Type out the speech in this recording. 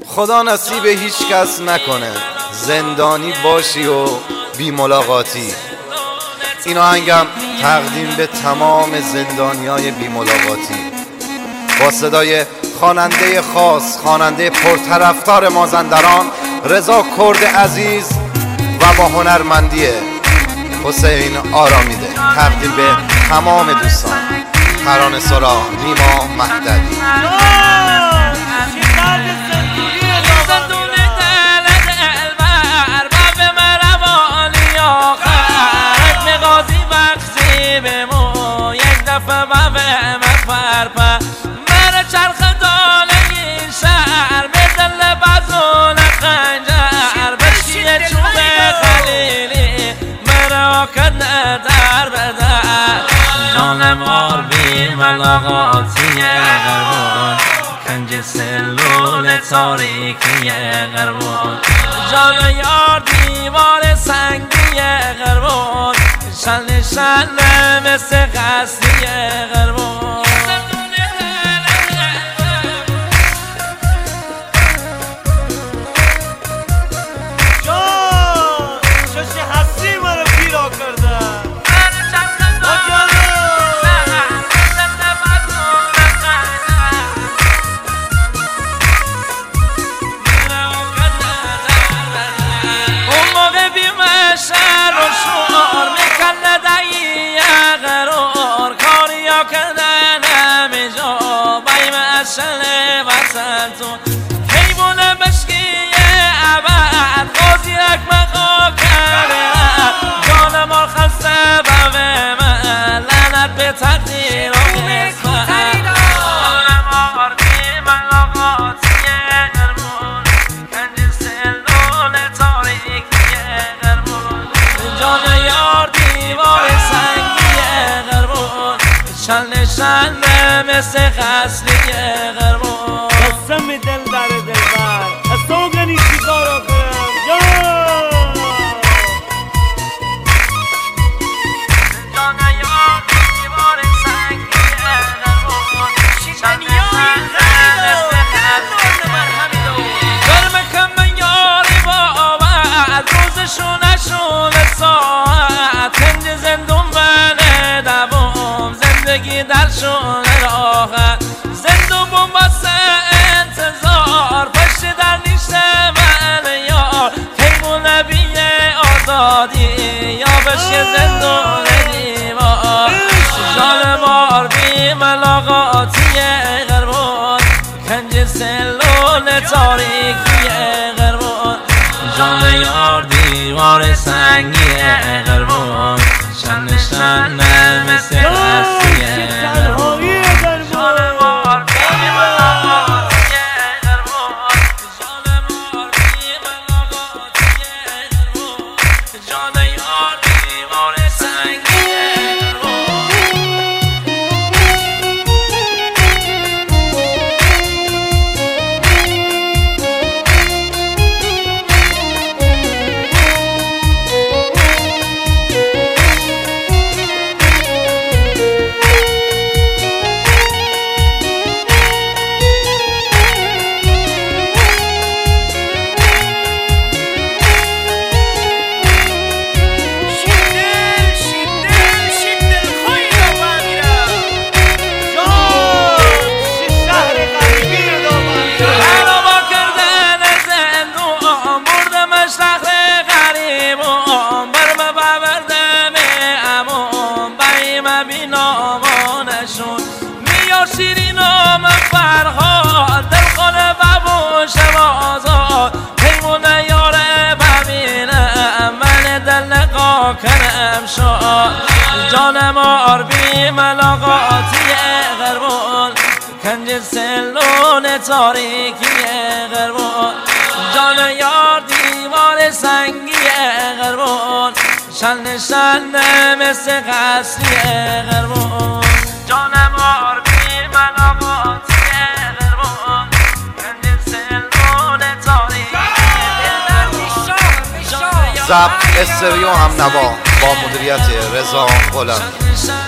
خدا نصیب هیچ کس نکنه زندانی باشی و بی ملاقاتی. این آهنگم تقدیم به تمام زندانیای بی ملاقاتی با صدای خواننده خاص، خواننده پرطرفدار مازندران رضا کرد عزیز و با هنرمندی حسین آرامیده. تقدیم به تمام دوستان. ترانه‌سرا نیما مهدوی. جانمار بی ملاقاتی غربان، کنج سلول تاریکی غربان، جان یار دیوار سنگی غربان، شل شل مثل قصری غربان. شل وطنتون حیوان مشکی عبد قاضی اکمقا کرده جان ما خسته بوه من لعنت به تقدیر و نسبت. جان ما بی ملاقاتی غربان، کنج سلول تاریکی غربان، جان یار دیوار سنگی غربان، شل شل مثل قصری غربان. قسم دل در دلبر از تو گنی چیکارا کنم جان یار دیوار سنگی غربان، شل مثل قصری گرم کم یاری با روزشون ساعت کنج زندون بله دوام زندگی درشون راحت زندون بومباسه انتظار پشت در نیشت من یار خیمون نبیه آزادی یا بشه زندون دیوار. جان مار بی ملاقاتی غربان، کنج سلول تاریکی غربان، جان یار دیوار سنگی غربان، شن شن مثل قصری غربان. جان مار بی ملاقاتی غربان، جان مار بی ملاقاتی غربان، جان یار دیوار سنگی غربان. شیرین و من فرهاد دل خونه بابو شوازاد پیمون یاره ببینم من دل نقا کنم شاد. جان مار بی ملاقاتی غربان، کنج سلول تاریکی غربان، جان یار دیوار سنگی غربان، شن شن مثل قصری غربان. جان مار بی ملاقاتی غربان، کنج سلول تاریکی ضبط استریو هم نوا با مدیریت رضا غلامی.